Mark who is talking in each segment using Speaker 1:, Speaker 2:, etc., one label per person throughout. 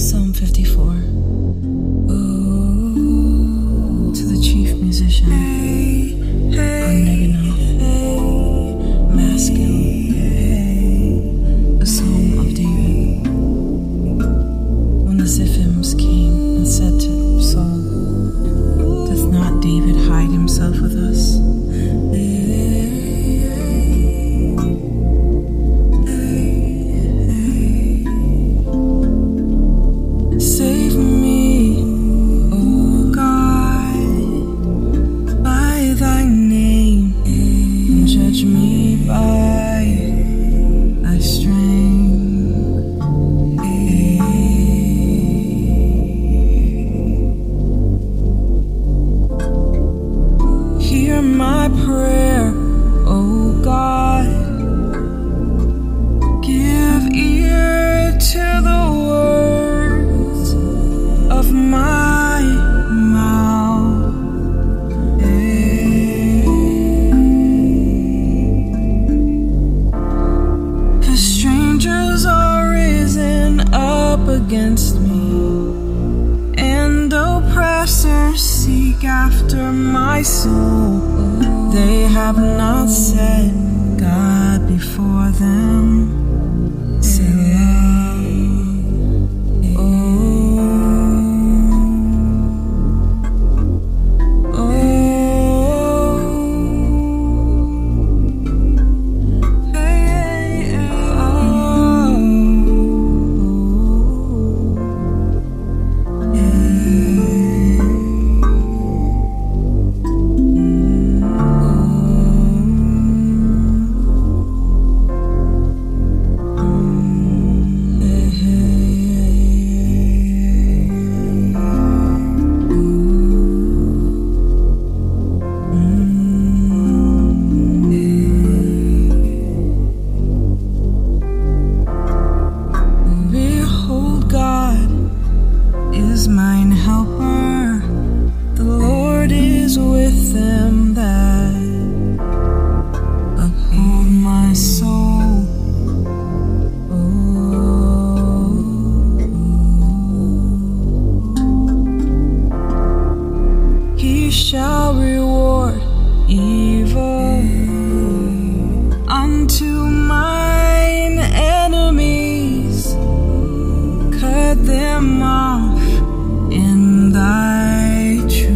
Speaker 1: Psalm 54. Ooh, to the chief musician on Neginoth, Maskil, a psalm of David. When the Ziphims came and said to Saul, "Doth not David hide himself with us?" Save me, O God, by thy name, and judge me by thy strength. Hear my prayer, O God. Give ear to the words of my mouth. For strangers are risen up against me, and oppressors seek after my soul. They have not set God before them. Selah. Is mine helper, the Lord is with them that uphold my soul. He shall reward evil unto mine enemies, cut them off in thy truth.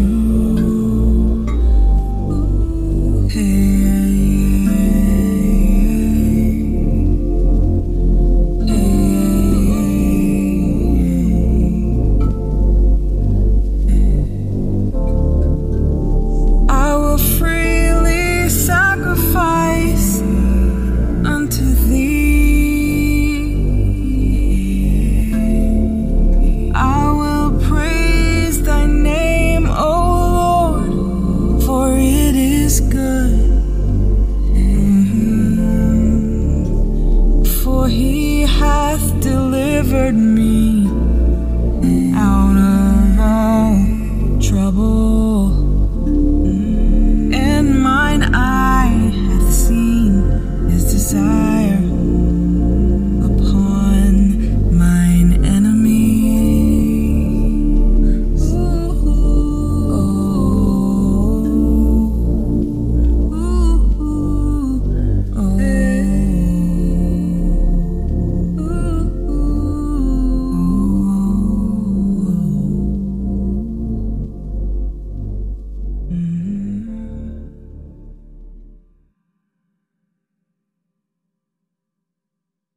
Speaker 1: I will freely sacrifice unto thee. I will praise thy name, O Lord, for it is good. For he hath delivered me